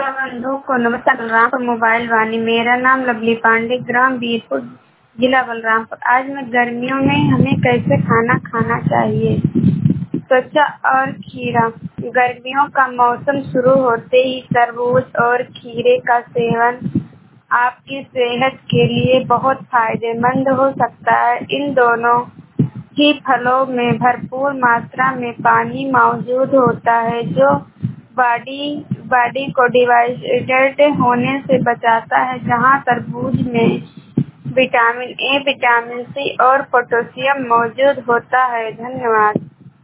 श्रोता बंधुओं को नमस्कार। बलरामपुर मोबाइल वाणी। मेरा नाम लवली पांडे, ग्राम वीरपुर, जिला बलरामपुर। आज मैं गर्मियों में हमें कैसे खाना खाना चाहिए। त्वचा और खीरा। गर्मियों का मौसम शुरू होते ही तरबूज और खीरे का सेवन आपकी सेहत के लिए बहुत फायदेमंद हो सकता है। इन दोनों ही फलों में भरपूर मात्रा में पानी मौजूद होता है, जो बॉडी को डिहाइड्रेट होने से बचाता है। जहां तरबूज में विटामिन ए, विटामिन सी और पोटेशियम मौजूद होता है। धन्यवाद।